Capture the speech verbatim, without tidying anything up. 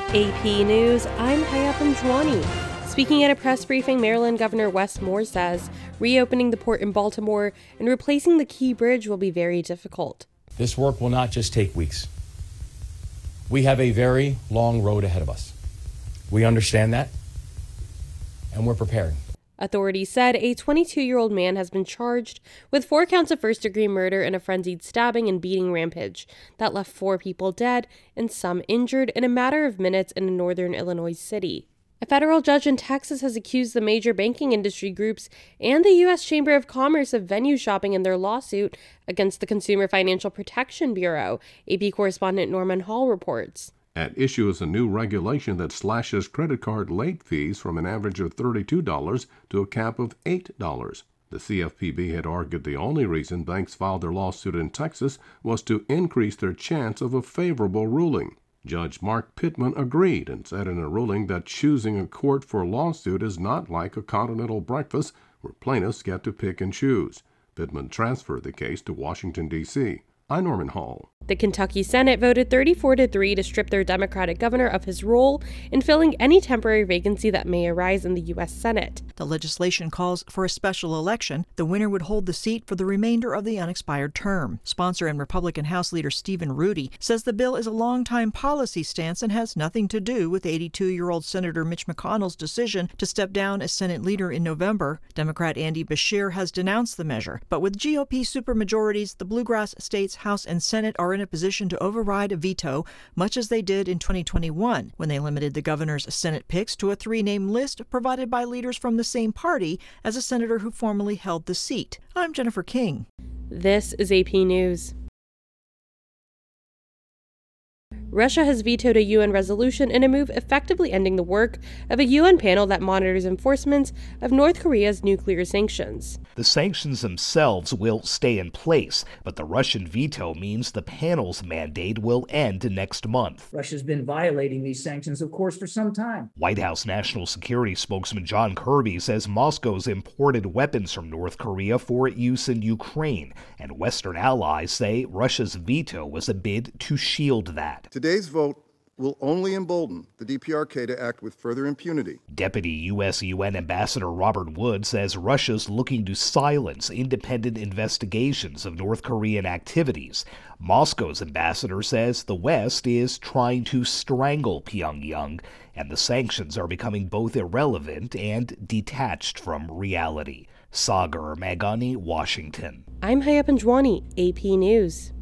A P News, I'm Hayat Panjwani. Speaking at a press briefing, Maryland Governor Wes Moore says reopening the port in Baltimore and replacing the Key Bridge will be very difficult. This work will not just take weeks. We have a very long road ahead of us. We understand that, and we're preparing. Authorities said a twenty-two-year-old man has been charged with four counts of first-degree murder in a frenzied stabbing and beating rampage that left four people dead and some injured in a matter of minutes in a northern Illinois city. A federal judge in Texas has accused the major banking industry groups and the U S Chamber of Commerce of venue shopping in their lawsuit against the Consumer Financial Protection Bureau, A P correspondent Norman Hall reports. At issue is a new regulation that slashes credit card late fees from an average of thirty-two dollars to a cap of eight dollars. The C F P B had argued the only reason banks filed their lawsuit in Texas was to increase their chance of a favorable ruling. Judge Mark Pittman agreed and said in a ruling that choosing a court for a lawsuit is not like a continental breakfast where plaintiffs get to pick and choose. Pittman transferred the case to Washington, D C I'm Norman Hall. The Kentucky Senate voted thirty-four to three to strip their Democratic governor of his role in filling any temporary vacancy that may arise in the U S Senate. The legislation calls for a special election. The winner would hold the seat for the remainder of the unexpired term. Sponsor and Republican House Leader Stephen Rudy says the bill is a long-time policy stance and has nothing to do with eighty-two-year-old Senator Mitch McConnell's decision to step down as Senate leader in November. Democrat Andy Beshear has denounced the measure, but with G O P supermajorities, the Bluegrass states House and Senate are in a position to override a veto, much as they did in twenty twenty-one, when they limited the governor's Senate picks to a three-name list provided by leaders from the same party as a senator who formerly held the seat. I'm Jennifer King. This is A P News. Russia has vetoed a U N resolution in a move effectively ending the work of a U N panel that monitors enforcement of North Korea's nuclear sanctions. The sanctions themselves will stay in place, but the Russian veto means the panel's mandate will end next month. Russia's been violating these sanctions, of course, for some time. White House National Security spokesman John Kirby says Moscow's imported weapons from North Korea for use in Ukraine, and Western allies say Russia's veto was a bid to shield that. Today's vote will only embolden the D P R K to act with further impunity. Deputy U S U N Ambassador Robert Wood says Russia's looking to silence independent investigations of North Korean activities. Moscow's ambassador says the West is trying to strangle Pyongyang, and the sanctions are becoming both irrelevant and detached from reality. Sagar Magani, Washington. I'm Hayat Panjwani, A P News.